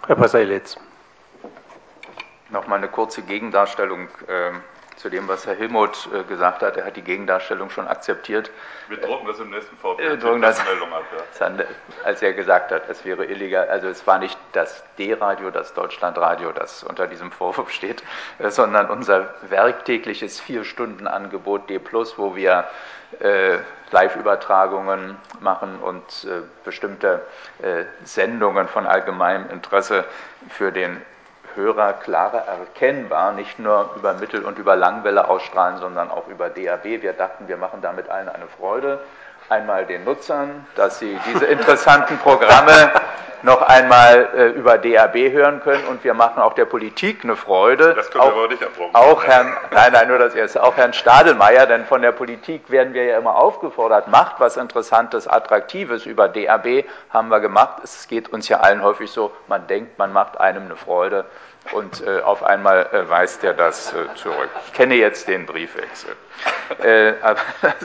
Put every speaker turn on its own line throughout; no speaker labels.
Herr Passalitz.
Nochmal eine kurze Gegendarstellung zu dem, was Herr Hillmuth gesagt hat. Er hat die Gegendarstellung schon akzeptiert.
Wir drucken das im nächsten VP-Meldung ab. Ja.
Als er gesagt hat, es wäre illegal, also es war nicht das D-Radio, das Deutschlandradio, das unter diesem Vorwurf steht, sondern unser werktägliches 4-Stunden-Angebot D+, wo wir Live-Übertragungen machen und bestimmte Sendungen von allgemeinem Interesse für den Hörer klarer erkennbar, nicht nur über Mittel- und über Langwelle ausstrahlen, sondern auch über DAB. Wir dachten, wir machen damit allen eine Freude. Einmal den Nutzern, dass sie diese interessanten Programme noch einmal über DAB hören können, und wir machen auch der Politik eine Freude.
Das können wir aber nicht abrufen.
Auch nur das Erste, auch Herrn Stadelmeier, denn von der Politik werden wir ja immer aufgefordert, macht was Interessantes, Attraktives über DAB, haben wir gemacht. Es geht uns ja allen häufig so, man denkt, man macht einem eine Freude und auf einmal weist er das zurück. Ich kenne jetzt den Briefwechsel. Aber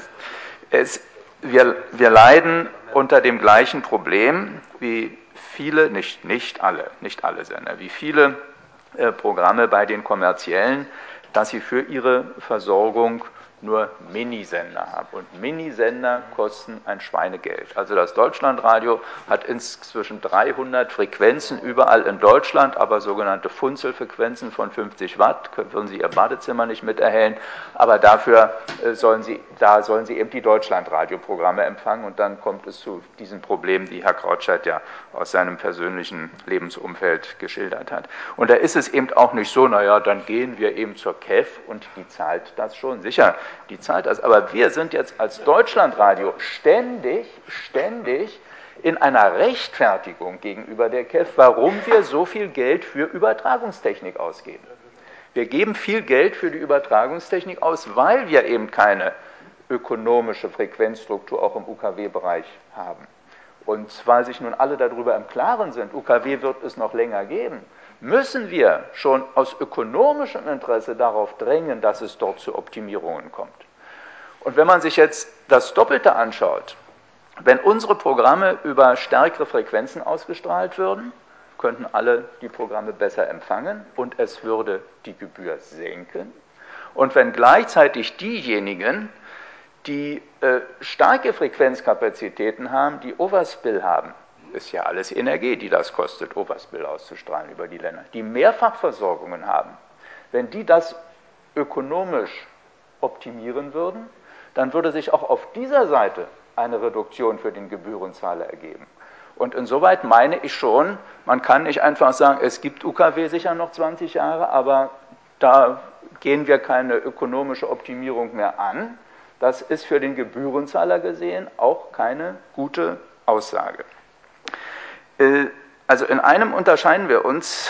wir leiden unter dem gleichen Problem wie viele, nicht alle Sender, wie viele Programme bei den Kommerziellen, dass sie für ihre Versorgung nur Minisender haben. Und Minisender kosten ein Schweinegeld. Also das Deutschlandradio hat inzwischen 300 Frequenzen überall in Deutschland, aber sogenannte Funzelfrequenzen von 50 Watt, würden Sie Ihr Badezimmer nicht mit erhellen, aber dafür sollen Sie eben die Deutschlandradioprogramme empfangen, und dann kommt es zu diesen Problemen, die Herr Krautscheid ja aus seinem persönlichen Lebensumfeld geschildert hat. Und da ist es eben auch nicht so, naja, dann gehen wir eben zur KEF und die zahlt das schon. Sicher, die zahlt das. Aber wir sind jetzt als Deutschlandradio ständig in einer Rechtfertigung gegenüber der KEF, warum wir so viel Geld für Übertragungstechnik ausgeben. Wir geben viel Geld für die Übertragungstechnik aus, weil wir eben keine ökonomische Frequenzstruktur auch im UKW-Bereich haben. Und weil sich nun alle darüber im Klaren sind, UKW wird es noch länger geben, müssen wir schon aus ökonomischem Interesse darauf drängen, dass es dort zu Optimierungen kommt. Und wenn man sich jetzt das Doppelte anschaut, wenn unsere Programme über stärkere Frequenzen ausgestrahlt würden, könnten alle die Programme besser empfangen und es würde die Gebühr senken. Und wenn gleichzeitig diejenigen, die starke Frequenzkapazitäten haben, die Overspill haben, ist ja alles Energie, die das kostet, Overspill auszustrahlen über die Länder, die Mehrfachversorgungen haben, wenn die das ökonomisch optimieren würden, dann würde sich auch auf dieser Seite eine Reduktion für den Gebührenzahler ergeben. Und insoweit meine ich schon, man kann nicht einfach sagen, es gibt UKW sicher noch 20 Jahre, aber da gehen wir keine ökonomische Optimierung mehr an. Das ist für den Gebührenzahler gesehen auch keine gute Aussage. Also in einem unterscheiden wir uns.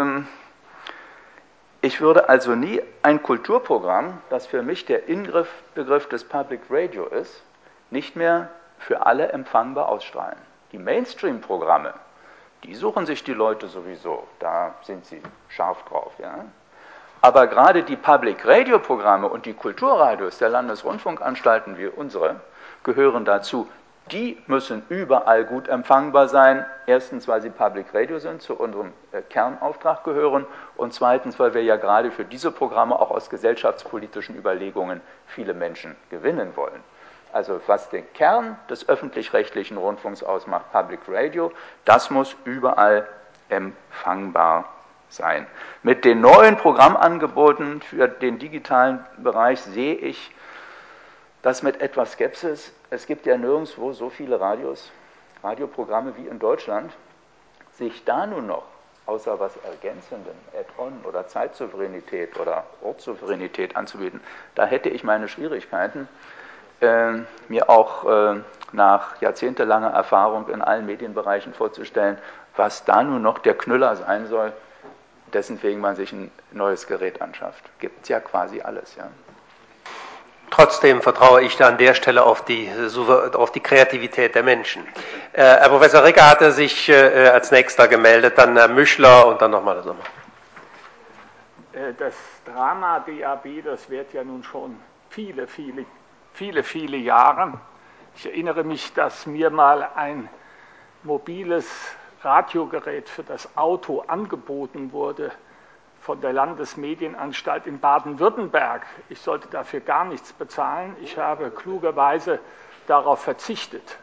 Ich würde also nie ein Kulturprogramm, das für mich der Inbegriff des Public Radio ist, nicht mehr für alle empfangbar ausstrahlen. Die Mainstream-Programme, die suchen sich die Leute sowieso, da sind sie scharf drauf. Ja? Aber gerade die Public-Radio-Programme und die Kulturradios der Landesrundfunkanstalten wie unsere gehören dazu. Die müssen überall gut empfangbar sein. Erstens, weil sie Public Radio sind, zu unserem Kernauftrag gehören. Und zweitens, weil wir ja gerade für diese Programme auch aus gesellschaftspolitischen Überlegungen viele Menschen gewinnen wollen. Also was den Kern des öffentlich-rechtlichen Rundfunks ausmacht, Public Radio, das muss überall empfangbar sein. Mit den neuen Programmangeboten für den digitalen Bereich sehe ich das mit etwas Skepsis. Es gibt ja nirgendwo so viele Radioprogramme wie in Deutschland. Sich da nun noch, außer was Ergänzenden, Add-on oder Zeitsouveränität oder Ortssouveränität anzubieten, da hätte ich meine Schwierigkeiten, mir auch nach jahrzehntelanger Erfahrung in allen Medienbereichen vorzustellen, was da nun noch der Knüller sein soll, dessen wegen man sich ein neues Gerät anschafft. Gibt es ja quasi alles, ja.
Trotzdem vertraue ich da an der Stelle auf die Kreativität der Menschen. Herr Professor Ricker hatte sich als Nächster gemeldet, dann Herr Müschler und dann nochmal der Sommer.
Das Drama DAB, das wird ja nun schon viele Jahre. Ich erinnere mich, dass mir mal ein mobiles Radiogerät für das Auto angeboten wurde von der Landesmedienanstalt in Baden-Württemberg. Ich sollte dafür gar nichts bezahlen. Ich habe klugerweise darauf verzichtet.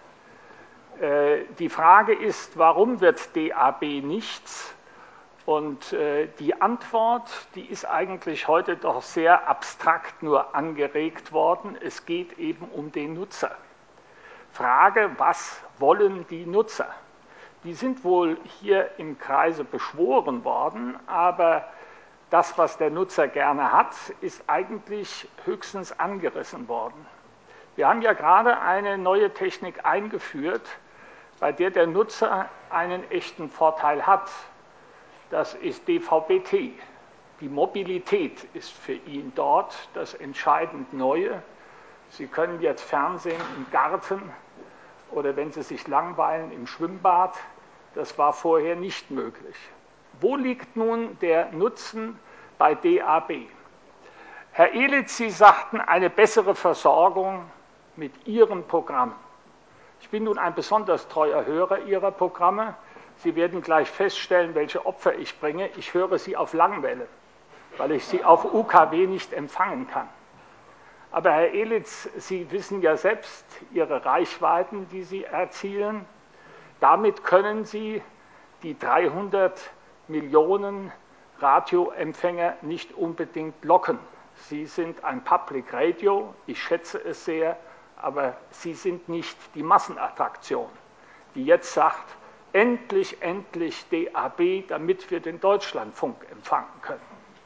Die Frage ist, warum wird DAB nichts? Und die Antwort, die ist eigentlich heute doch sehr abstrakt nur angeregt worden. Es geht eben um den Nutzer. Frage, was wollen die Nutzer? Die sind wohl hier im Kreise beschworen worden, aber das, was der Nutzer gerne hat, ist eigentlich höchstens angerissen worden. Wir haben ja gerade eine neue Technik eingeführt, bei der der Nutzer einen echten Vorteil hat. Das ist DVB-T. Die Mobilität ist für ihn dort das entscheidend Neue. Sie können jetzt Fernsehen im Garten oder wenn Sie sich langweilen im Schwimmbad. Das war vorher nicht möglich. Wo liegt nun der Nutzen bei DAB? Herr Elitz, Sie sagten, eine bessere Versorgung mit Ihren Programmen. Ich bin nun ein besonders treuer Hörer Ihrer Programme. Sie werden gleich feststellen, welche Opfer ich bringe. Ich höre Sie auf Langwelle, weil ich Sie auf UKW nicht empfangen kann. Aber Herr Elitz, Sie wissen ja selbst Ihre Reichweiten, die Sie erzielen. Damit können Sie die 300 Millionen Radioempfänger nicht unbedingt locken. Sie sind ein Public Radio, ich schätze es sehr, aber Sie sind nicht die Massenattraktion, die jetzt sagt, endlich, endlich DAB, damit wir den Deutschlandfunk empfangen können.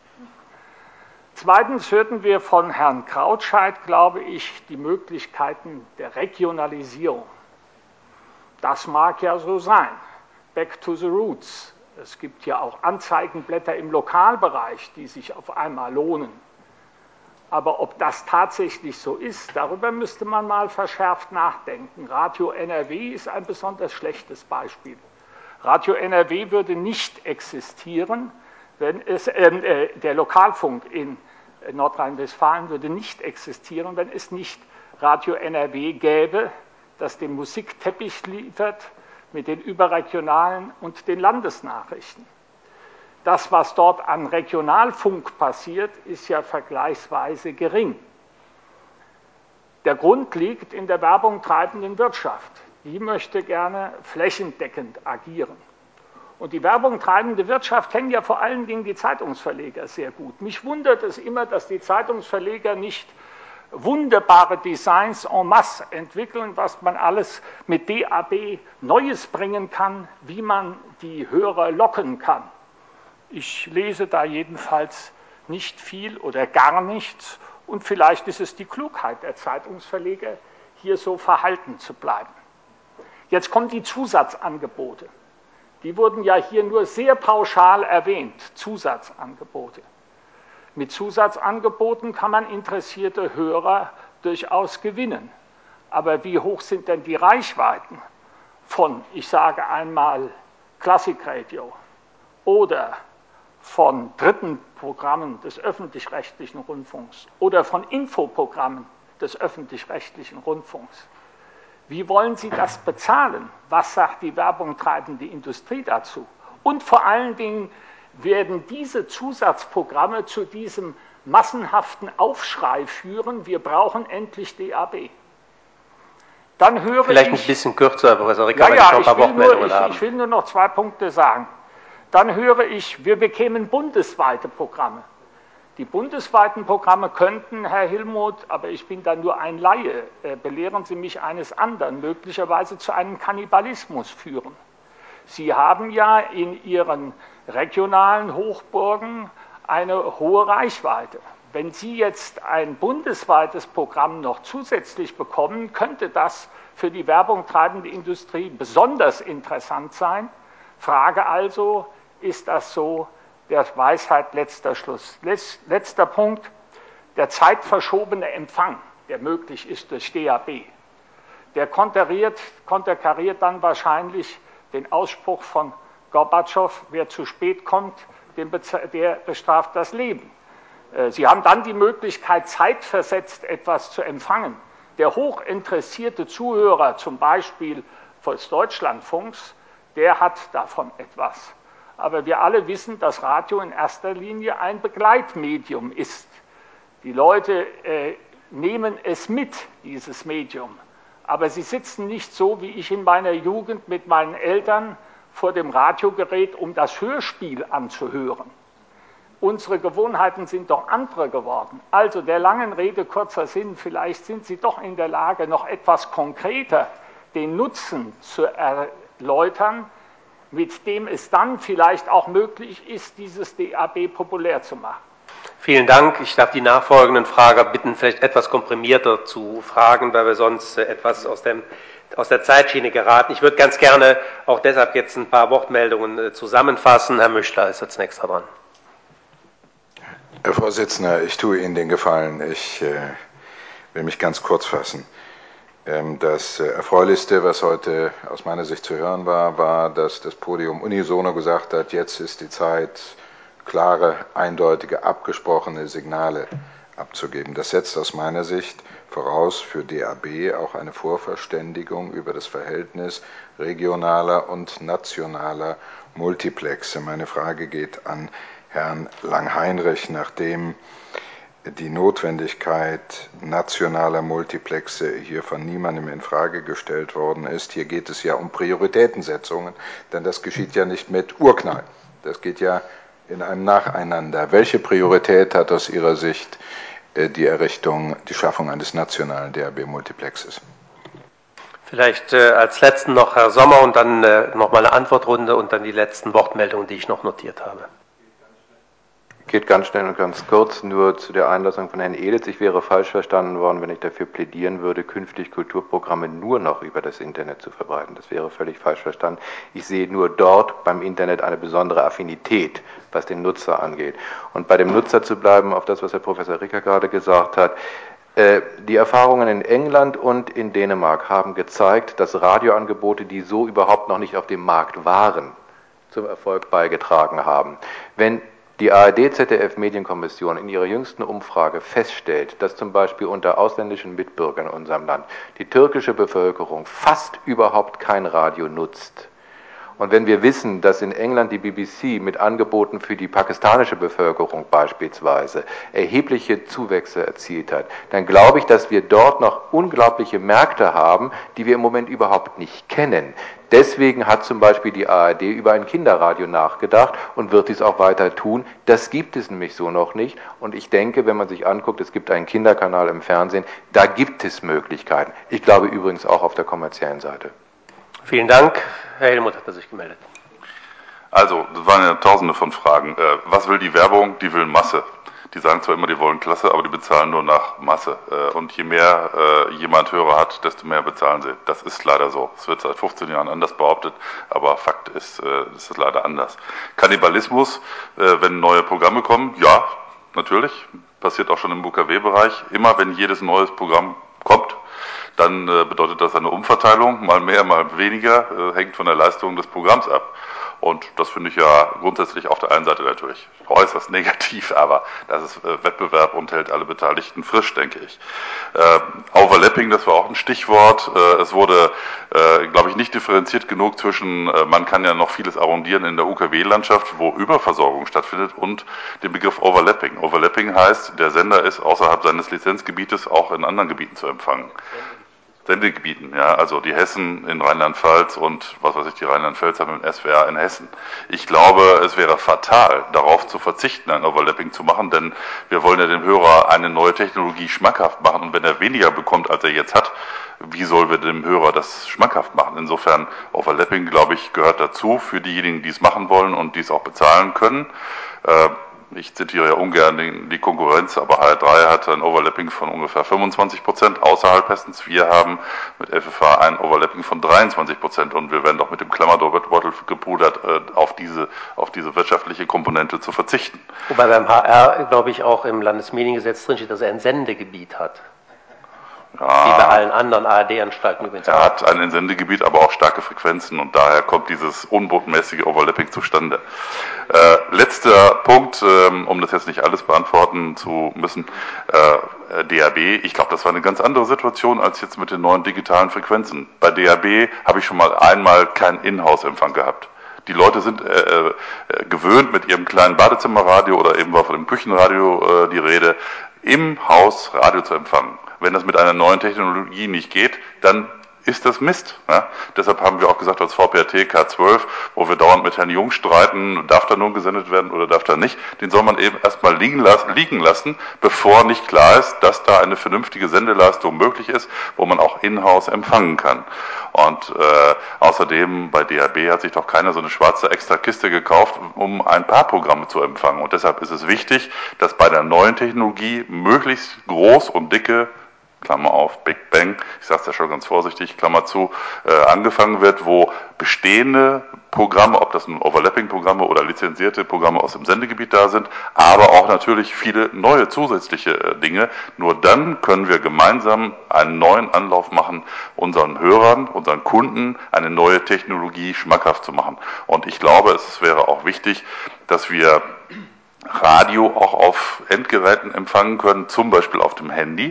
Zweitens hörten wir von Herrn Krautscheid, glaube ich, die Möglichkeiten der Regionalisierung. Das mag ja so sein. Back to the roots. Es gibt ja auch Anzeigenblätter im Lokalbereich, die sich auf einmal lohnen. Aber ob das tatsächlich so ist, darüber müsste man mal verschärft nachdenken. Radio NRW ist ein besonders schlechtes Beispiel. Radio NRW würde nicht existieren, wenn es, der Lokalfunk in Nordrhein-Westfalen würde nicht existieren, wenn es nicht Radio NRW gäbe, das den Musikteppich liefert mit den überregionalen und den Landesnachrichten. Das, was dort an Regionalfunk passiert, ist ja vergleichsweise gering. Der Grund liegt in der Werbung treibenden Wirtschaft. Die möchte gerne flächendeckend agieren. Und die Werbung treibende Wirtschaft kennen ja vor allen Dingen die Zeitungsverleger sehr gut. Mich wundert es immer, dass die Zeitungsverleger nicht wunderbare Designs en masse entwickeln, was man alles mit DAB Neues bringen kann, wie man die Hörer locken kann. Ich lese da jedenfalls nicht viel oder gar nichts und vielleicht ist es die Klugheit der Zeitungsverleger, hier so verhalten zu bleiben. Jetzt kommen die Zusatzangebote. Die wurden ja hier nur sehr pauschal erwähnt, Zusatzangebote. Mit Zusatzangeboten kann man interessierte Hörer durchaus gewinnen. Aber wie hoch sind denn die Reichweiten von, ich sage einmal, Klassikradio oder von dritten Programmen des öffentlich-rechtlichen Rundfunks oder von Infoprogrammen des öffentlich-rechtlichen Rundfunks? Wie wollen Sie das bezahlen? Was sagt die Werbung treibende Industrie dazu? Und vor allen Dingen, werden diese Zusatzprogramme zu diesem massenhaften Aufschrei führen, wir brauchen endlich DAB. Dann höre
Vielleicht
ich,
ein bisschen kürzer, Professor Ricker, weil ich noch ein paar Wortmeldungen habe.
Ich will nur noch 2 Punkte sagen. Dann höre ich, wir bekämen bundesweite Programme. Die bundesweiten Programme könnten, Herr Hillmuth, aber ich bin da nur ein Laie, belehren Sie mich eines anderen, möglicherweise zu einem Kannibalismus führen. Sie haben ja in Ihren regionalen Hochburgen eine hohe Reichweite. Wenn Sie jetzt ein bundesweites Programm noch zusätzlich bekommen, könnte das für die Werbung treibende Industrie besonders interessant sein. Frage also, ist das so? Der Weisheit letzter Schluss. Letzter Punkt, der zeitverschobene Empfang, der möglich ist durch DAB. Der konterkariert dann wahrscheinlich den Ausspruch von Gorbatschow, wer zu spät kommt, der bestraft das Leben. Sie haben dann die Möglichkeit, zeitversetzt etwas zu empfangen. Der hochinteressierte Zuhörer, zum Beispiel des Deutschlandfunks, der hat davon etwas. Aber wir alle wissen, dass Radio in erster Linie ein Begleitmedium ist. Die Leute nehmen es mit, dieses Medium. Aber sie sitzen nicht so, wie ich in meiner Jugend mit meinen Eltern vor dem Radiogerät, um das Hörspiel anzuhören. Unsere Gewohnheiten sind doch andere geworden. Also der langen Rede kurzer Sinn, vielleicht sind Sie doch in der Lage, noch etwas konkreter den Nutzen zu erläutern, mit dem es dann vielleicht auch möglich ist, dieses DAB populär zu machen.
Vielen Dank. Ich darf die nachfolgenden Frager bitten, vielleicht etwas komprimierter zu fragen, weil wir sonst etwas aus der Zeitschiene geraten. Ich würde ganz gerne auch deshalb jetzt ein paar Wortmeldungen zusammenfassen. Herr Müschler ist als nächster dran.
Herr Vorsitzender, ich tue Ihnen den Gefallen. Ich will mich ganz kurz fassen. Das Erfreulichste, was heute aus meiner Sicht zu hören war, dass das Podium unisono gesagt hat, jetzt ist die Zeit, klare, eindeutige, abgesprochene Signale abzugeben. Das setzt aus meiner Sicht voraus für DAB auch eine Vorverständigung über das Verhältnis regionaler und nationaler Multiplexe. Meine Frage geht an Herrn Langheinrich, nachdem die Notwendigkeit nationaler Multiplexe hier von niemandem in Frage gestellt worden ist. Hier geht es ja um Prioritätensetzungen, denn das geschieht ja nicht mit Urknall. Das geht ja in einem Nacheinander. Welche Priorität hat aus Ihrer Sicht die Schaffung eines nationalen DAB-Multiplexes?
Vielleicht als letzten noch Herr Sommer und dann nochmal eine Antwortrunde und dann die letzten Wortmeldungen, die ich noch notiert habe.
Geht ganz schnell und ganz kurz, nur zu der Einlassung von Herrn Ehlitz. Ich wäre falsch verstanden worden, wenn ich dafür plädieren würde, künftig Kulturprogramme nur noch über das Internet zu verbreiten. Das wäre völlig falsch verstanden. Ich sehe nur dort beim Internet eine besondere Affinität, was den Nutzer angeht. Und bei dem Nutzer zu bleiben, auf das, was Herr Professor Ricker gerade gesagt hat, die Erfahrungen in England und in Dänemark haben gezeigt, dass Radioangebote, die so überhaupt noch nicht auf dem Markt waren, zum Erfolg beigetragen haben. Wenn die ARD-ZDF-Medienkommission in ihrer jüngsten Umfrage feststellt, dass zum Beispiel unter ausländischen Mitbürgern in unserem Land die türkische Bevölkerung fast überhaupt kein Radio nutzt, und wenn wir wissen, dass in England die BBC mit Angeboten für die pakistanische Bevölkerung beispielsweise erhebliche Zuwächse erzielt hat, dann glaube ich, dass wir dort noch unglaubliche Märkte haben, die wir im Moment überhaupt nicht kennen. Deswegen hat zum Beispiel die ARD über ein Kinderradio nachgedacht und wird dies auch weiter tun. Das gibt es nämlich so noch nicht. Und ich denke, wenn man sich anguckt, es gibt einen Kinderkanal im Fernsehen, da gibt es Möglichkeiten. Ich glaube übrigens auch auf der kommerziellen Seite.
Vielen Dank. Herr Helmut hat sich gemeldet.
Also, das waren ja tausende von Fragen. Was will die Werbung? Die will Masse. Die sagen zwar immer, die wollen Klasse, aber die bezahlen nur nach Masse. Und je mehr jemand Hörer hat, desto mehr bezahlen sie. Das ist leider so. Es wird seit 15 Jahren anders behauptet, aber Fakt ist, das ist leider anders. Kannibalismus, wenn neue Programme kommen, ja, natürlich. Passiert auch schon im UKW-Bereich. Immer wenn jedes neues Programm kommt, dann bedeutet das eine Umverteilung, mal mehr, mal weniger, hängt von der Leistung des Programms ab. Und das finde ich ja grundsätzlich auf der einen Seite natürlich äußerst negativ, aber das ist Wettbewerb und hält alle Beteiligten frisch, denke ich. Overlapping, das war auch ein Stichwort. Es wurde, glaube ich, nicht differenziert genug zwischen, man kann ja noch vieles arrondieren in der UKW-Landschaft, wo Überversorgung stattfindet, und dem Begriff Overlapping. Overlapping heißt, der Sender ist außerhalb seines Lizenzgebietes auch in anderen Gebieten zu empfangen. Sendegebieten, ja, also die Hessen in Rheinland-Pfalz und was weiß ich, die Rheinland-Pfälzer mit dem SWR in Hessen. Ich glaube, es wäre fatal, darauf zu verzichten, ein Overlapping zu machen, denn wir wollen ja dem Hörer eine neue Technologie schmackhaft machen, und wenn er weniger bekommt, als er jetzt hat, wie sollen wir dem Hörer das schmackhaft machen? Insofern, Overlapping, glaube ich, gehört dazu für diejenigen, die es machen wollen und die es auch bezahlen können. Ich zitiere ja ungern die Konkurrenz, aber HR3 hat ein Overlapping von ungefähr 25% außerhalb Hessens. Wir haben mit FFH ein Overlapping von 23% und wir werden doch mit dem Klammerdeutel gepudert, auf diese wirtschaftliche Komponente zu verzichten.
Wobei beim HR, glaube ich, auch im Landesmediengesetz drinsteht, dass er ein Sendegebiet hat. Ja, wie bei allen anderen ARD-Anstalten übrigens.
Er hat ein Sendegebiet, aber auch starke Frequenzen, und daher kommt dieses unbotmäßige Overlapping zustande. Letzter Punkt, um das jetzt nicht alles beantworten zu müssen, DAB, ich glaube, das war eine ganz andere Situation als jetzt mit den neuen digitalen Frequenzen. Bei DAB habe ich schon mal einmal keinen Inhouse-Empfang gehabt. Die Leute sind gewöhnt, mit ihrem kleinen Badezimmerradio oder eben war von dem Küchenradio die Rede, im Haus Radio zu empfangen. Wenn das mit einer neuen Technologie nicht geht, dann ist das Mist. Ja? Deshalb haben wir auch gesagt, als VPRT K12, wo wir dauernd mit Herrn Jung streiten, darf da nun gesendet werden oder darf da nicht, den soll man eben erstmal liegen lassen, bevor nicht klar ist, dass da eine vernünftige Sendeleistung möglich ist, wo man auch in-house empfangen kann. Und außerdem bei DAB hat sich doch keiner so eine schwarze extra Kiste gekauft, um ein paar Programme zu empfangen. Und deshalb ist es wichtig, dass bei der neuen Technologie möglichst groß und dicke, Klammer auf, Big Bang, ich sage es ja schon ganz vorsichtig, Klammer zu, angefangen wird, wo bestehende Programme, ob das nun Overlapping-Programme oder lizenzierte Programme aus dem Sendegebiet da sind, aber auch natürlich viele neue zusätzliche Dinge. Nur dann können wir gemeinsam einen neuen Anlauf machen, unseren Hörern, unseren Kunden eine neue Technologie schmackhaft zu machen. Und ich glaube, es wäre auch wichtig, dass wir Radio auch auf Endgeräten empfangen können, zum Beispiel auf dem Handy.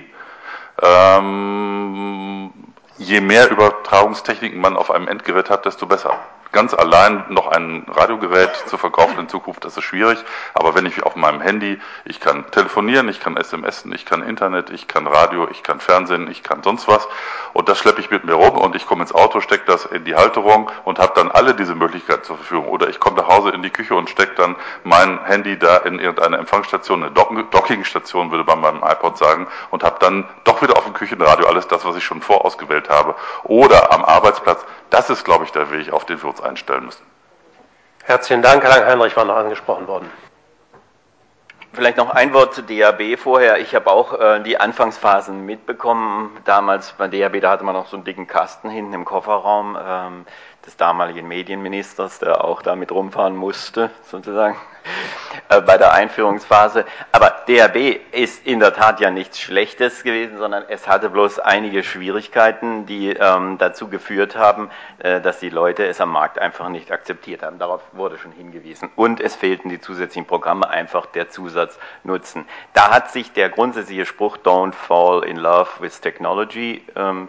Je mehr Übertragungstechniken man auf einem Endgerät hat, desto besser. Ganz allein noch ein Radiogerät zu verkaufen in Zukunft, das ist schwierig. Aber wenn ich auf meinem Handy, ich kann telefonieren, ich kann SMSen, ich kann Internet, ich kann Radio, ich kann Fernsehen, ich kann sonst was. Und das schleppe ich mit mir rum und ich komme ins Auto, stecke das in die Halterung und habe dann alle diese Möglichkeiten zur Verfügung. Oder ich komme nach Hause in die Küche und stecke dann mein Handy da in irgendeine Empfangsstation, eine Dockingstation, würde man beim iPod sagen, und habe dann doch wieder auf dem Küchenradio alles das, was ich schon vorausgewählt habe. Oder am Arbeitsplatz. Das ist, glaube ich, der Weg, auf den wir uns einstellen müssen.
Herzlichen Dank. Herr Lang-Heinrich war noch angesprochen worden.
Vielleicht noch ein Wort zu DAB vorher. Ich habe auch die Anfangsphasen mitbekommen. Damals bei DAB, da hatte man noch so einen dicken Kasten hinten im Kofferraum des damaligen Medienministers, der auch damit rumfahren musste, sozusagen, bei der Einführungsphase. Aber DAB ist in der Tat ja nichts Schlechtes gewesen, sondern es hatte bloß einige Schwierigkeiten, die dazu geführt haben, dass die Leute es am Markt einfach nicht akzeptiert haben. Darauf wurde schon hingewiesen. Und es fehlten die zusätzlichen Programme, einfach der Zusatznutzen. Da hat sich der grundsätzliche Spruch "Don't fall in love with technology"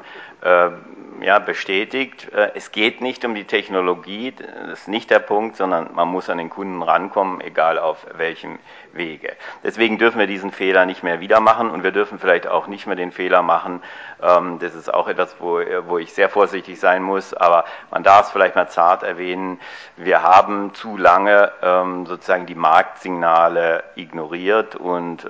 bestätigt. Es geht nicht um die Technologie, das ist nicht der Punkt, sondern man muss an den Kunden rankommen, egal auf welchem Wege. Deswegen dürfen wir diesen Fehler nicht mehr wieder machen und wir dürfen vielleicht auch nicht mehr den Fehler machen, das ist auch etwas, wo ich sehr vorsichtig sein muss, aber man darf es vielleicht mal zart erwähnen, wir haben zu lange sozusagen die Marktsignale ignoriert und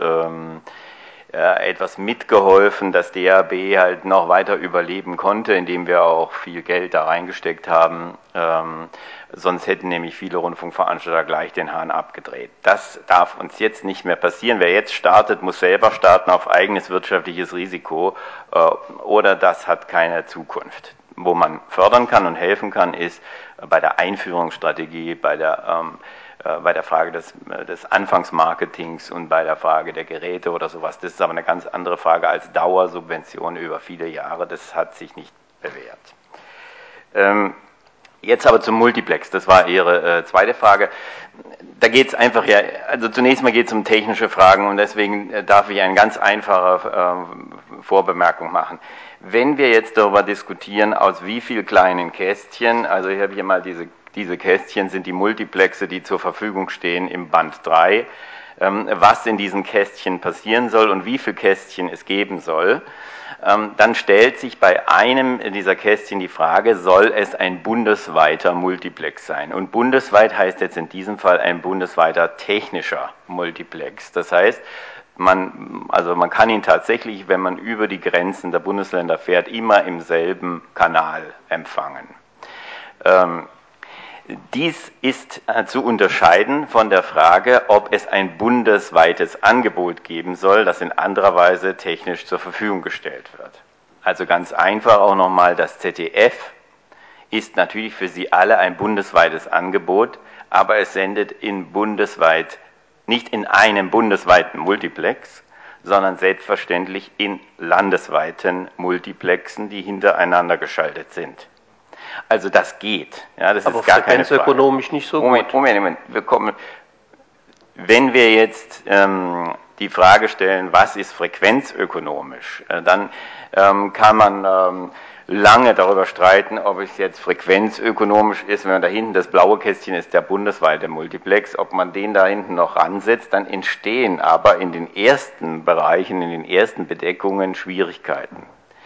etwas mitgeholfen, dass DAB halt noch weiter überleben konnte, indem wir auch viel Geld da reingesteckt haben. Sonst hätten nämlich viele Rundfunkveranstalter gleich den Hahn abgedreht. Das darf uns jetzt nicht mehr passieren. Wer jetzt startet, muss selber starten auf eigenes wirtschaftliches Risiko oder das hat keine Zukunft. Wo man fördern kann und helfen kann, ist bei der Einführungsstrategie, bei der Frage des Anfangsmarketings und bei der Frage der Geräte oder sowas. Das ist aber eine ganz andere Frage als Dauersubvention über viele Jahre. Das hat sich nicht bewährt. Jetzt aber zum Multiplex. Das war Ihre zweite Frage. Da geht es einfach also zunächst mal geht es um technische Fragen und deswegen darf ich eine ganz einfache Vorbemerkung machen. Wenn wir jetzt darüber diskutieren, aus wie viel kleinen Kästchen, also ich habe hier mal diese Kästchen sind die Multiplexe, die zur Verfügung stehen im Band 3, was in diesen Kästchen passieren soll und wie viele Kästchen es geben soll, dann stellt sich bei einem dieser Kästchen die Frage, soll es ein bundesweiter Multiplex sein? Und bundesweit heißt jetzt in diesem Fall ein bundesweiter technischer Multiplex. Das heißt, man kann ihn tatsächlich, wenn man über die Grenzen der Bundesländer fährt, immer im selben Kanal empfangen. Dies ist zu unterscheiden von der Frage, ob es ein bundesweites Angebot geben soll, das in anderer Weise technisch zur Verfügung gestellt wird. Also ganz einfach auch nochmal, das ZDF ist natürlich für Sie alle ein bundesweites Angebot, aber es sendet nicht in einem bundesweiten Multiplex, sondern selbstverständlich in landesweiten Multiplexen, die hintereinander geschaltet sind. Also das geht. Ja, das
aber
ist gar keine Frage.
Frequenzökonomisch nicht so gut.
Moment. Wenn wir jetzt die Frage stellen, was ist frequenzökonomisch, dann kann man lange darüber streiten, ob es jetzt frequenzökonomisch ist, wenn man da hinten, das blaue Kästchen ist der bundesweite Multiplex, ob man den da hinten noch ransetzt, dann entstehen aber in den ersten Bereichen, in den ersten Bedeckungen Schwierigkeiten.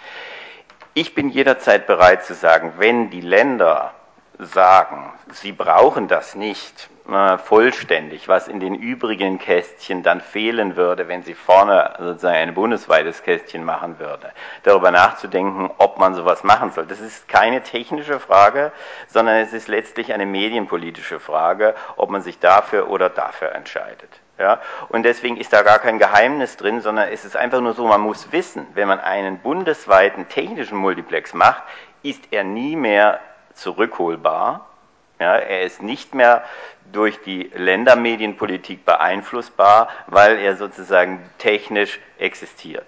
Ich bin jederzeit bereit zu sagen, wenn die Länder sagen, sie brauchen das nicht vollständig, was in den übrigen Kästchen dann fehlen würde, wenn sie vorne sozusagen ein bundesweites Kästchen machen würde, darüber nachzudenken, ob man sowas machen soll. Das ist keine technische Frage, sondern es ist letztlich eine medienpolitische Frage, ob man sich dafür oder dafür entscheidet. Ja? Und deswegen ist da gar kein Geheimnis drin, sondern es ist einfach nur so, man muss wissen, wenn man einen bundesweiten technischen Multiplex macht, ist er nie mehr zurückholbar. Ja, er ist nicht mehr durch die Ländermedienpolitik beeinflussbar, weil er sozusagen technisch existiert.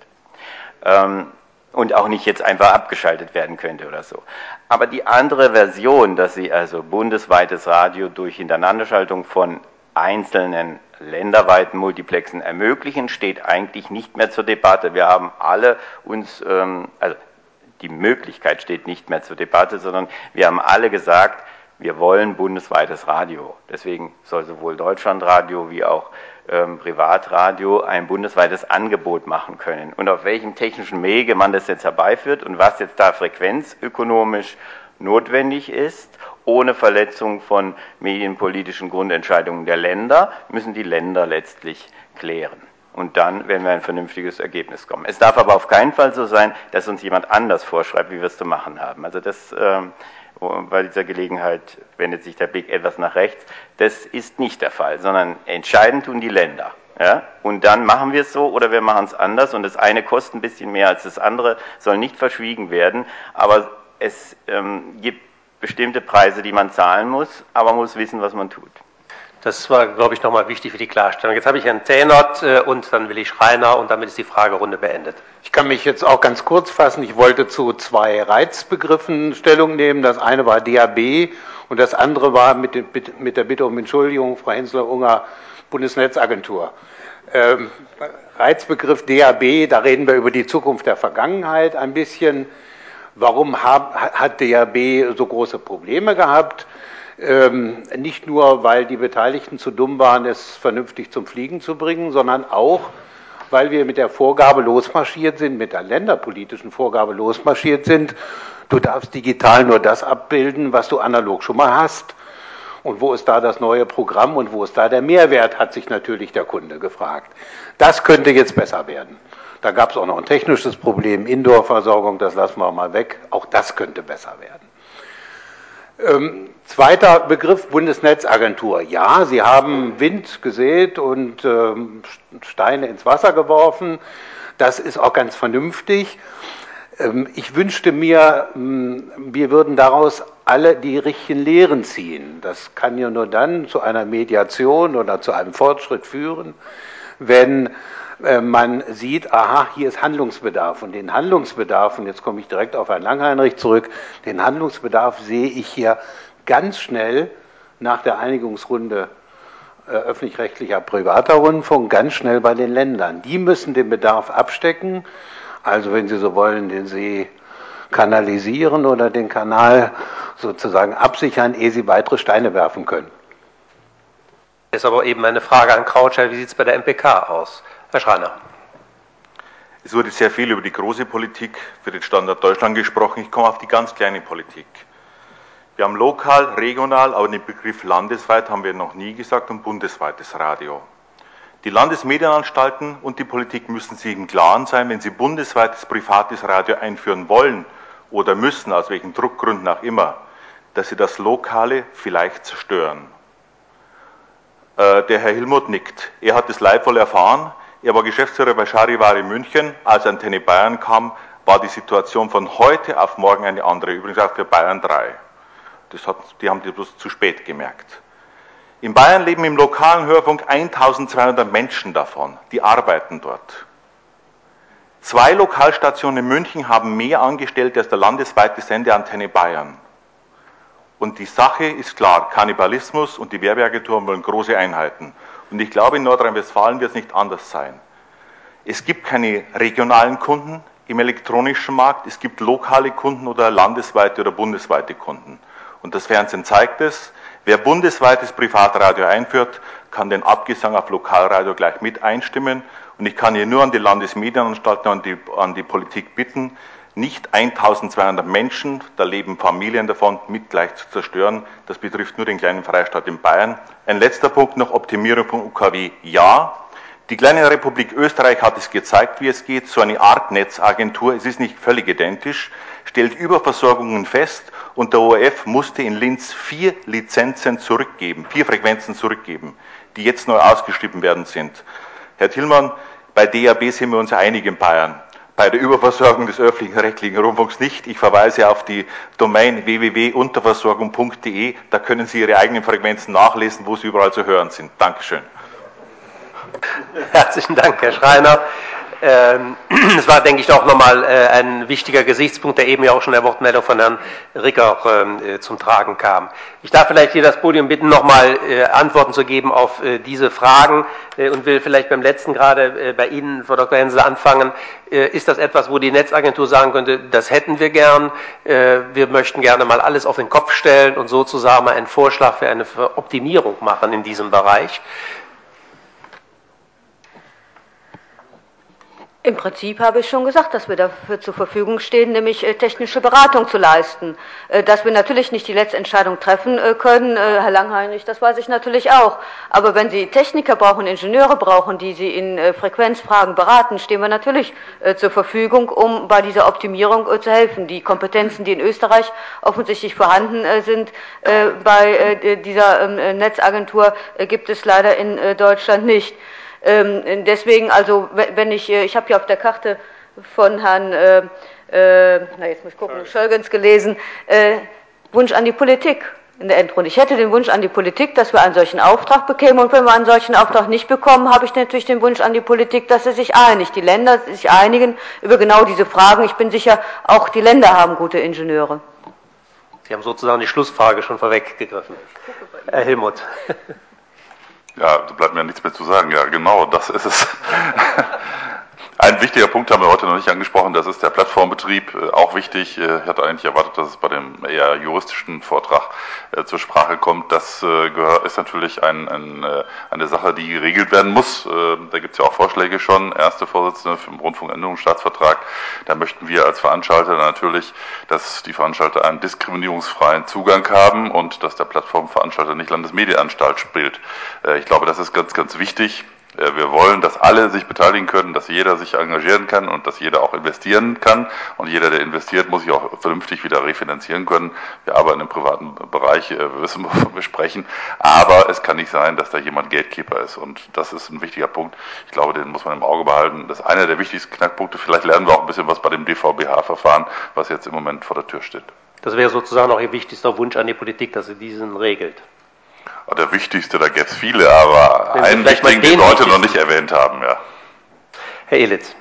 Und auch nicht jetzt einfach abgeschaltet werden könnte oder so. Aber die andere Version, dass Sie also bundesweites Radio durch Hintereinanderschaltung von einzelnen länderweiten Multiplexen ermöglichen, steht eigentlich nicht mehr zur Debatte. Wir haben alle uns, also die Möglichkeit steht nicht mehr zur Debatte, sondern wir haben alle gesagt, wir wollen bundesweites Radio. Deswegen soll sowohl Deutschlandradio wie auch Privatradio ein bundesweites Angebot machen können. Und auf welchem technischen Wege man das jetzt herbeiführt und was jetzt da frequenzökonomisch notwendig ist, ohne Verletzung von medienpolitischen Grundentscheidungen der Länder, müssen die Länder letztlich klären. Und dann werden wir ein vernünftiges Ergebnis kommen. Es darf aber auf keinen Fall so sein, dass uns jemand anders vorschreibt, wie wir es zu machen haben. Also das bei dieser Gelegenheit wendet sich der Blick etwas nach rechts. Das ist nicht der Fall, sondern entscheidend tun die Länder. Ja? Und dann machen wir es so oder wir machen es anders. Und das eine kostet ein bisschen mehr als das andere, soll nicht verschwiegen werden. Aber es gibt bestimmte Preise, die man zahlen muss, aber man muss wissen, was man tut.
Das war, glaube ich, nochmal wichtig für die Klarstellung. Jetzt habe ich Herrn Tähnert und dann Willi Schreiner und damit ist die Fragerunde beendet.
Ich kann mich jetzt auch ganz kurz fassen. Ich wollte zu zwei Reizbegriffen Stellung nehmen. Das eine war DAB und das andere war mit der Bitte um Entschuldigung, Frau Hensler-Unger, Bundesnetzagentur. Reizbegriff DAB, da reden wir über die Zukunft der Vergangenheit ein bisschen. Warum hat DAB so große Probleme gehabt? Nicht nur, weil die Beteiligten zu dumm waren, es vernünftig zum Fliegen zu bringen, sondern auch, weil wir mit der Vorgabe losmarschiert sind, mit der länderpolitischen Vorgabe losmarschiert sind, du darfst digital nur das abbilden, was du analog schon mal hast. Und wo ist da das neue Programm und wo ist da der Mehrwert, hat sich natürlich der Kunde gefragt. Das könnte jetzt besser werden. Da gab es auch noch ein technisches Problem, Indoor-Versorgung, das lassen wir mal weg. Auch das könnte besser werden. Zweiter Begriff, Bundesnetzagentur. Ja, Sie haben Wind gesät und Steine ins Wasser geworfen. Das ist auch ganz vernünftig. Ich wünschte mir, wir würden daraus alle die richtigen Lehren ziehen. Das kann ja nur dann zu einer Mediation oder zu einem Fortschritt führen, wenn man sieht, aha, hier ist Handlungsbedarf. Und den Handlungsbedarf, und jetzt komme ich direkt auf Herrn Langheinrich zurück, den Handlungsbedarf sehe ich hier ganz schnell nach der Einigungsrunde öffentlich-rechtlicher privater Rundfunk, ganz schnell bei den Ländern. Die müssen den Bedarf abstecken, also wenn Sie so wollen, den See kanalisieren oder den Kanal sozusagen absichern, ehe Sie weitere Steine werfen können.
Das ist aber eben eine Frage an Krautscheid, wie sieht es bei der MPK aus? Herr Schreiner.
Es wurde sehr viel über die große Politik für den Standort Deutschland gesprochen. Ich komme auf die ganz kleine Politik. Wir haben lokal, regional, aber den Begriff landesweit haben wir noch nie gesagt und bundesweites Radio. Die Landesmedienanstalten und die Politik müssen sich im Klaren sein, wenn sie bundesweites privates Radio einführen wollen oder müssen, aus welchen Druckgründen auch immer, dass sie das Lokale vielleicht zerstören. Der Herr Hilmuth nickt. Er hat es leidvoll erfahren. Er war Geschäftsführer bei Charivari München. Als Antenne Bayern kam, war die Situation von heute auf morgen eine andere. Übrigens auch für Bayern 3. Die haben die bloß zu spät gemerkt. In Bayern leben im lokalen Hörfunk 1200 Menschen davon. Die arbeiten dort. 2 Lokalstationen in München haben mehr Angestellte als der landesweite Sendeantenne Bayern. Und die Sache ist klar, Kannibalismus und die Werbeagenturen wollen große Einheiten. Und ich glaube, in Nordrhein-Westfalen wird es nicht anders sein. Es gibt keine regionalen Kunden im elektronischen Markt, es gibt lokale Kunden oder landesweite oder bundesweite Kunden. Und das Fernsehen zeigt es. Wer bundesweites Privatradio einführt, kann den Abgesang auf Lokalradio gleich mit einstimmen. Und ich kann hier nur an die Landesmedienanstalten und an die Politik bitten, nicht 1200 Menschen, da leben Familien davon, mit gleich zu zerstören. Das betrifft nur den kleinen Freistaat in Bayern. Ein letzter Punkt noch, Optimierung von UKW, ja. Die kleine Republik Österreich hat es gezeigt, wie es geht. So eine Art Netzagentur, es ist nicht völlig identisch, stellt Überversorgungen fest und der ORF musste in Linz 4 Lizenzen zurückgeben, 4 Frequenzen zurückgeben, die jetzt neu ausgeschrieben werden sind. Herr Tillmann, bei DAB sind wir uns einig in Bayern. Bei der Überversorgung des öffentlichen rechtlichen Rundfunks nicht. Ich verweise auf die Domain www.unterversorgung.de. Da können Sie Ihre eigenen Frequenzen nachlesen, wo sie überall zu hören sind. Dankeschön.
Herzlichen Dank, Herr Schreiner. Es war, denke ich, auch nochmal ein wichtiger Gesichtspunkt, der eben ja auch schon in der Wortmeldung von Herrn Ricker zum Tragen kam. Ich darf vielleicht hier das Podium bitten, nochmal Antworten zu geben auf diese Fragen und will vielleicht beim letzten gerade bei Ihnen, Frau Dr. Hensel, anfangen. Ist das etwas, wo die Netzagentur sagen könnte, das hätten wir gern, wir möchten gerne mal alles auf den Kopf stellen und sozusagen mal einen Vorschlag für eine Optimierung machen in diesem Bereich?
Im Prinzip habe ich schon gesagt, dass wir dafür zur Verfügung stehen, nämlich technische Beratung zu leisten. Dass wir natürlich nicht die letzte Entscheidung treffen können, Herr Langheinrich, das weiß ich natürlich auch. Aber wenn Sie Techniker brauchen, Ingenieure brauchen, die Sie in Frequenzfragen beraten, stehen wir natürlich zur Verfügung, um bei dieser Optimierung zu helfen. Die Kompetenzen, die in Österreich offensichtlich vorhanden sind, bei dieser Netzagentur gibt es leider in Deutschland nicht. Deswegen, also, wenn ich habe hier auf der Karte von Herrn, jetzt muss ich gucken, Schölgens gelesen, Wunsch an die Politik in der Endrunde. Ich hätte den Wunsch an die Politik, dass wir einen solchen Auftrag bekämen, und wenn wir einen solchen Auftrag nicht bekommen, habe ich natürlich den Wunsch an die Politik, dass sie sich einigt, die Länder sich einigen über genau diese Fragen. Ich bin sicher, auch die Länder haben gute Ingenieure.
Sie haben sozusagen die Schlussfrage schon vorweggegriffen. Herr Hillmuth.
Ja, da bleibt mir nichts mehr zu sagen. Ja, genau, das ist es. Ein wichtiger Punkt haben wir heute noch nicht angesprochen, das ist der Plattformbetrieb, auch wichtig. Ich hatte eigentlich erwartet, dass es bei dem eher juristischen Vortrag zur Sprache kommt. Das ist natürlich eine Sache, die geregelt werden muss. Da gibt es ja auch Vorschläge schon. Erste Vorsitzende im Rundfunkänderungsstaatsvertrag. Da möchten wir als Veranstalter natürlich, dass die Veranstalter einen diskriminierungsfreien Zugang haben und dass der Plattformveranstalter nicht Landesmedienanstalt spielt. Ich glaube, das ist ganz, ganz wichtig. Wir wollen, dass alle sich beteiligen können, dass jeder sich engagieren kann und dass jeder auch investieren kann. Und jeder, der investiert, muss sich auch vernünftig wieder refinanzieren können. Wir arbeiten im privaten Bereich, wir wissen, wovon wir sprechen. Aber es kann nicht sein, dass da jemand Gatekeeper ist. Und das ist ein wichtiger Punkt. Ich glaube, den muss man im Auge behalten. Das ist einer der wichtigsten Knackpunkte. Vielleicht lernen wir auch ein bisschen was bei dem DVBH-Verfahren, was jetzt im Moment vor der Tür steht.
Das wäre sozusagen auch Ihr wichtigster Wunsch an die Politik, dass sie diesen regelt.
Der wichtigste, da gäbe es viele, aber einen wichtigen, den wir heute noch nicht erwähnt haben, ja.
Herr Elitz,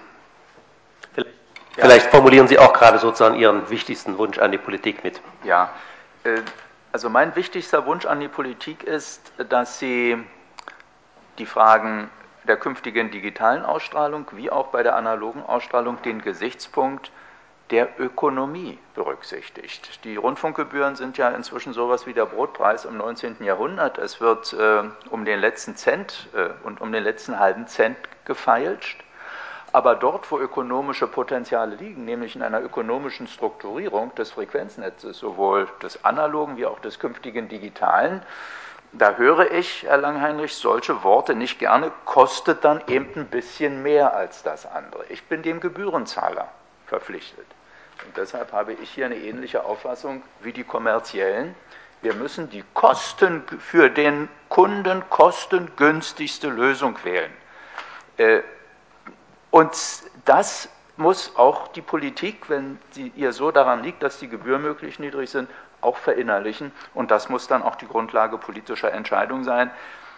vielleicht formulieren Sie auch gerade sozusagen Ihren wichtigsten Wunsch an die Politik mit.
Ja, also mein wichtigster Wunsch an die Politik ist, dass sie die Fragen der künftigen digitalen Ausstrahlung wie auch bei der analogen Ausstrahlung den Gesichtspunkt der Ökonomie berücksichtigt. Die Rundfunkgebühren sind ja inzwischen sowas wie der Brotpreis im 19. Jahrhundert. Es wird um den letzten Cent und um den letzten halben Cent gefeilscht. Aber dort, wo ökonomische Potenziale liegen, nämlich in einer ökonomischen Strukturierung des Frequenznetzes, sowohl des analogen wie auch des künftigen digitalen, da höre ich, Herr Langheinrich, solche Worte nicht gerne, kostet dann eben ein bisschen mehr als das andere. Ich bin dem Gebührenzahler verpflichtet. Und deshalb habe ich hier eine ähnliche Auffassung wie die Kommerziellen. Wir müssen die Kosten für den Kunden kostengünstigste Lösung wählen. Und das muss auch die Politik, wenn ihr so daran liegt, dass die Gebühren möglichst niedrig sind, auch verinnerlichen. Und das muss dann auch die Grundlage politischer Entscheidung sein.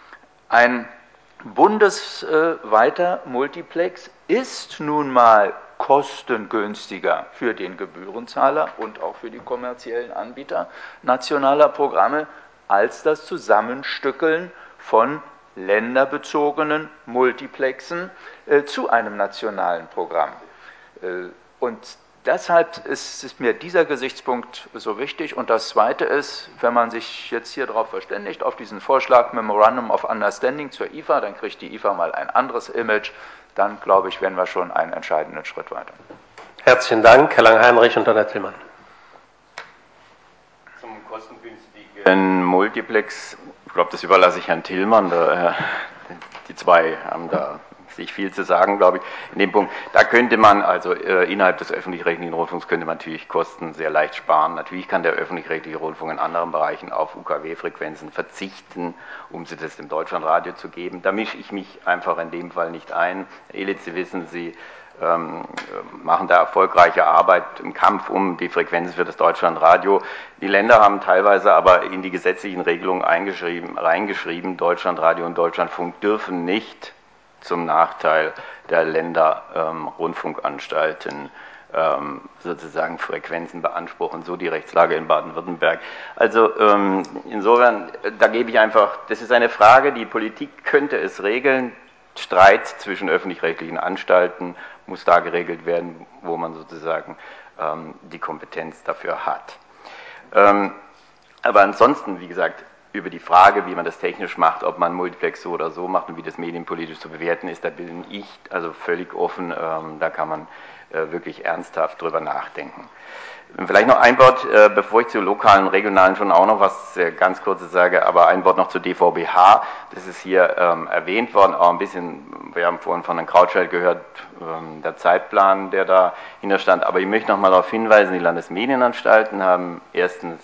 Ein bundesweiter Multiplex ist nun mal kostengünstiger für den Gebührenzahler und auch für die kommerziellen Anbieter nationaler Programme als das Zusammenstückeln von länderbezogenen Multiplexen zu einem nationalen Programm. Und deshalb ist mir dieser Gesichtspunkt so wichtig. Und das Zweite ist, wenn man sich jetzt hier darauf verständigt, auf diesen Vorschlag Memorandum of Understanding zur IFA, dann kriegt die IFA mal ein anderes Image. Dann, glaube ich, wären wir schon einen entscheidenden Schritt weiter.
Herzlichen Dank, Herr Lang-Heinrich und Herr Tillmann.
Zum kostengünstigen Multiplex, ich glaube, das überlasse ich Herrn Tillmann. Die zwei haben da sich viel zu sagen, glaube ich, in dem Punkt. Da könnte man, also innerhalb des öffentlich-rechtlichen Rundfunks könnte man natürlich Kosten sehr leicht sparen. Natürlich kann der öffentlich-rechtliche Rundfunk in anderen Bereichen auf UKW-Frequenzen verzichten, um sie das dem Deutschlandradio zu geben. Da mische ich mich einfach in dem Fall nicht ein. Herr Elitz, Sie wissen, Sie machen da erfolgreiche Arbeit im Kampf um die Frequenzen für das Deutschlandradio. Die Länder haben teilweise aber in die gesetzlichen Regelungen reingeschrieben, Deutschlandradio und Deutschlandfunk dürfen nicht zum Nachteil der Länderrundfunkanstalten sozusagen Frequenzen beanspruchen, so die Rechtslage in Baden-Württemberg. Also insofern, da gebe ich einfach, das ist eine Frage, die Politik könnte es regeln, Streit zwischen öffentlich-rechtlichen Anstalten muss da geregelt werden, wo man sozusagen die Kompetenz dafür hat. Aber ansonsten, wie gesagt, über die Frage, wie man das technisch macht, ob man Multiplex so oder so macht und wie das medienpolitisch zu bewerten ist, da bin ich also völlig offen, da kann man wirklich ernsthaft drüber nachdenken. Vielleicht noch ein Wort, bevor ich zu lokalen, regionalen schon auch noch was ganz Kurzes sage, aber ein Wort noch zu DVB-H. Das ist hier erwähnt worden, auch ein bisschen, wir haben vorhin von Herrn Krautscheit gehört, der Zeitplan, der dahinter stand. Aber ich möchte noch mal darauf hinweisen, die Landesmedienanstalten haben erstens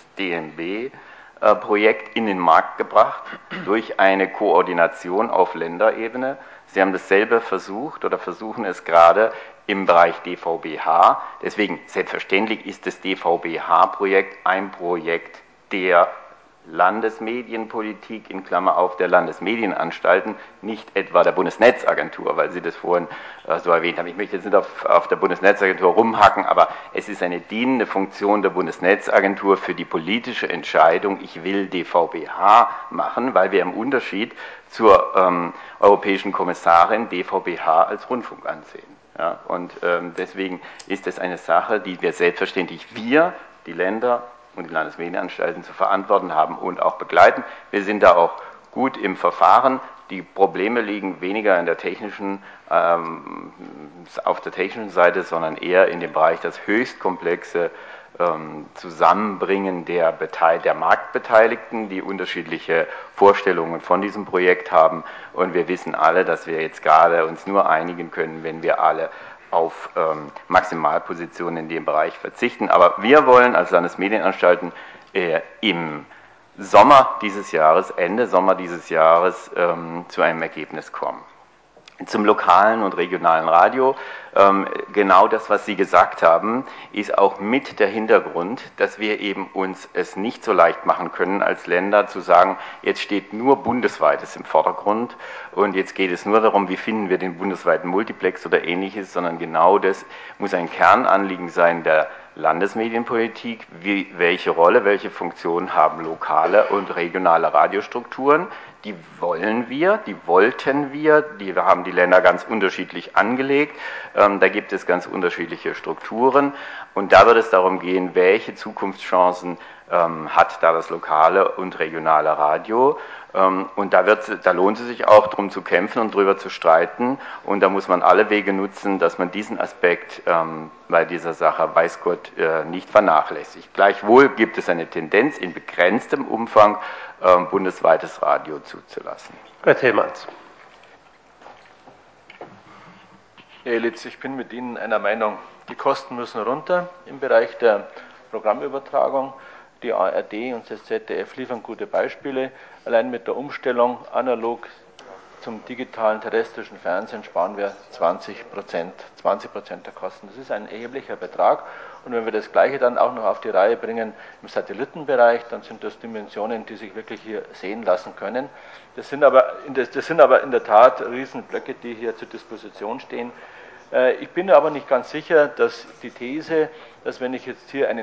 DNB-Projekt in den Markt gebracht durch eine Koordination auf Länderebene. Sie haben dasselbe versucht oder versuchen es gerade im Bereich DVB-H. Deswegen, selbstverständlich ist das DVB-H-Projekt ein Projekt der Landesmedienpolitik, in Klammer auf der Landesmedienanstalten, nicht etwa der Bundesnetzagentur, weil Sie das vorhin so erwähnt haben. Ich möchte jetzt nicht auf der Bundesnetzagentur rumhacken, aber es ist eine dienende Funktion der Bundesnetzagentur für die politische Entscheidung, ich will DVB-H machen, weil wir im Unterschied zur europäischen Kommissarin DVB-H als Rundfunk ansehen. Ja, und deswegen ist es eine Sache, die wir selbstverständlich, die Länder und die Landesmedienanstalten zu verantworten haben und auch begleiten. Wir sind da auch gut im Verfahren. Die Probleme liegen weniger in der auf der technischen Seite, sondern eher in dem Bereich das höchst komplexe Zusammenbringen der Marktbeteiligten, die unterschiedliche Vorstellungen von diesem Projekt haben. Und wir wissen alle, dass wir jetzt gerade uns nur einigen können, wenn wir alle auf Maximalpositionen in dem Bereich verzichten. Aber wir wollen als Landesmedienanstalten im Sommer dieses Jahres, Ende Sommer dieses Jahres, zu einem Ergebnis kommen. Zum lokalen und regionalen Radio, genau das, was Sie gesagt haben, ist auch mit der Hintergrund, dass wir eben uns es nicht so leicht machen können, als Länder zu sagen, jetzt steht nur Bundesweites im Vordergrund und jetzt geht es nur darum, wie finden wir den bundesweiten Multiplex oder ähnliches, sondern genau das muss ein Kernanliegen sein der Landesmedienpolitik, welche Rolle, welche Funktion haben lokale und regionale Radiostrukturen. Die wollen wir, die wollten wir, die haben die Länder ganz unterschiedlich angelegt, da gibt es ganz unterschiedliche Strukturen und da wird es darum gehen, welche Zukunftschancen hat da das lokale und regionale Radio und da lohnt es sich auch darum zu kämpfen und drüber zu streiten und da muss man alle Wege nutzen, dass man diesen Aspekt bei dieser Sache, weiß Gott, nicht vernachlässigt. Gleichwohl gibt es eine Tendenz in begrenztem Umfang bundesweites Radio zuzulassen.
Herr Tillmanns.
Herr Elitz, ich bin mit Ihnen einer Meinung, die Kosten müssen runter im Bereich der Programmübertragung. Die ARD und das ZDF liefern gute Beispiele. Allein mit der Umstellung analog zum digitalen terrestrischen Fernsehen sparen wir 20% der Kosten. Das ist ein erheblicher Betrag. Und wenn wir das Gleiche dann auch noch auf die Reihe bringen im Satellitenbereich, dann sind das Dimensionen, die sich wirklich hier sehen lassen können. Das sind aber in der Tat Riesenblöcke, die hier zur Disposition stehen. Ich bin aber nicht ganz sicher, dass die These, dass wenn ich jetzt hier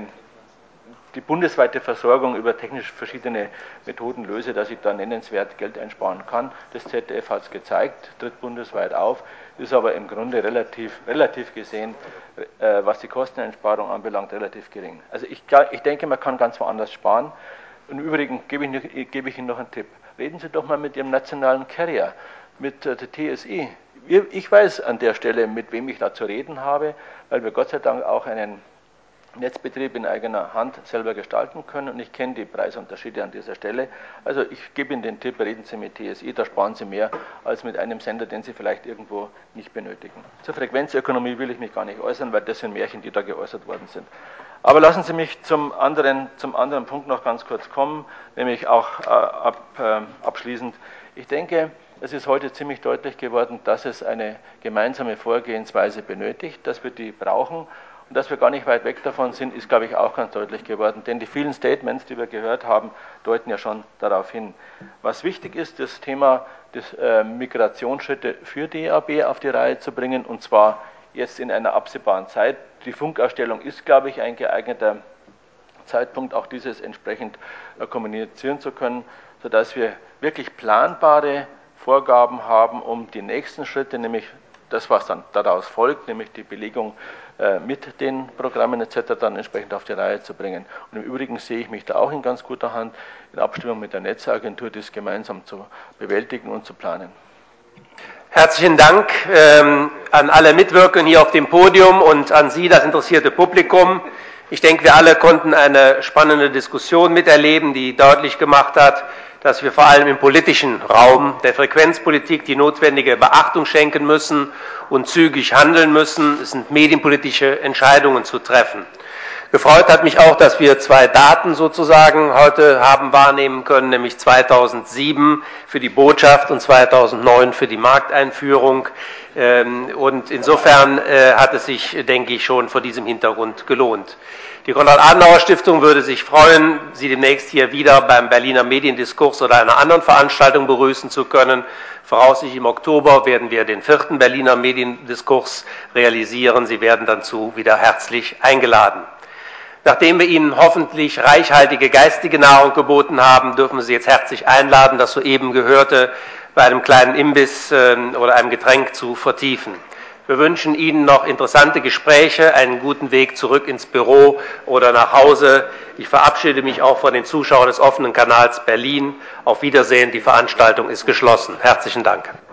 die bundesweite Versorgung über technisch verschiedene Methoden löse, dass ich da nennenswert Geld einsparen kann. Das ZDF hat es gezeigt, tritt bundesweit auf, ist aber im Grunde relativ gesehen, was die Kosteneinsparung anbelangt, relativ gering. Also ich denke, man kann ganz woanders sparen. Und im Übrigen gebe ich Ihnen noch einen Tipp. Reden Sie doch mal mit Ihrem nationalen Carrier, mit der TSI. Ich weiß an der Stelle, mit wem ich da zu reden habe, weil wir Gott sei Dank auch einen Netzbetrieb in eigener Hand selber gestalten können und ich kenne die Preisunterschiede an dieser Stelle. Also ich gebe Ihnen den Tipp, reden Sie mit TSI, da sparen Sie mehr als mit einem Sender, den Sie vielleicht irgendwo nicht benötigen. Zur Frequenzökonomie will ich mich gar nicht äußern, weil das sind Märchen, die da geäußert worden sind. Aber lassen Sie mich zum anderen Punkt noch ganz kurz kommen, nämlich auch abschließend. Ich denke, es ist heute ziemlich deutlich geworden, dass es eine gemeinsame Vorgehensweise benötigt, dass wir die brauchen. Und dass wir gar nicht weit weg davon sind, ist, glaube ich, auch ganz deutlich geworden. Denn die vielen Statements, die wir gehört haben, deuten ja schon darauf hin. Was wichtig ist, das Thema des Migrationsschritte für DAB auf die Reihe zu bringen, und zwar jetzt in einer absehbaren Zeit. Die Funkausstellung ist, glaube ich, ein geeigneter Zeitpunkt, auch dieses entsprechend kommunizieren zu können, sodass wir wirklich planbare Vorgaben haben, um die nächsten Schritte, nämlich das, was dann daraus folgt, nämlich die Belegung mit den Programmen etc. dann entsprechend auf die Reihe zu bringen. Und im Übrigen sehe ich mich da auch in ganz guter Hand, in Abstimmung mit der Netzagentur, das gemeinsam zu bewältigen und zu planen.
Herzlichen Dank an alle Mitwirkenden hier auf dem Podium und an Sie, das interessierte Publikum. Ich denke, wir alle konnten eine spannende Diskussion miterleben, die deutlich gemacht hat, dass wir vor allem im politischen Raum der Frequenzpolitik die notwendige Beachtung schenken müssen und zügig handeln müssen. Es sind medienpolitische Entscheidungen zu treffen. Gefreut hat mich auch, dass wir zwei Daten sozusagen heute haben wahrnehmen können, nämlich 2007 für die Botschaft und 2009 für die Markteinführung. Und insofern hat es sich, denke ich, schon vor diesem Hintergrund gelohnt. Die Konrad-Adenauer-Stiftung würde sich freuen, Sie demnächst hier wieder beim Berliner Mediendiskurs oder einer anderen Veranstaltung begrüßen zu können. Voraussichtlich im Oktober werden wir den 4. Berliner Mediendiskurs realisieren. Sie werden dazu wieder herzlich eingeladen. Nachdem wir Ihnen hoffentlich reichhaltige geistige Nahrung geboten haben, dürfen wir Sie jetzt herzlich einladen, das soeben Gehörte bei einem kleinen Imbiss oder einem Getränk zu vertiefen. Wir wünschen Ihnen noch interessante Gespräche, einen guten Weg zurück ins Büro oder nach Hause. Ich verabschiede mich auch von den Zuschauern des offenen Kanals Berlin. Auf Wiedersehen, die Veranstaltung ist geschlossen. Herzlichen Dank.